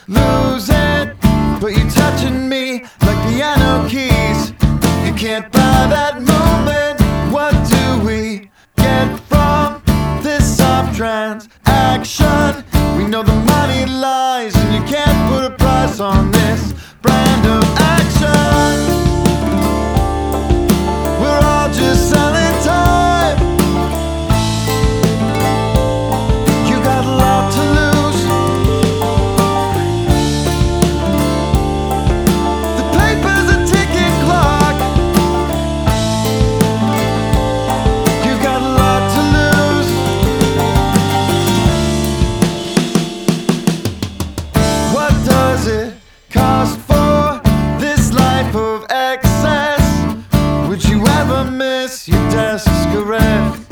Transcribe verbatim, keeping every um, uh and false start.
lose it, but you're touching me like piano keys. You can't buy that moment. What do we get from this soft transaction? We know the money lies, and you can't put a price on this brand of action. We're all just selling time. You got a lot to lose. The paper's a ticking clock. You got a lot to lose. What does it cost for this life of excess? Would you ever miss your desk's caress?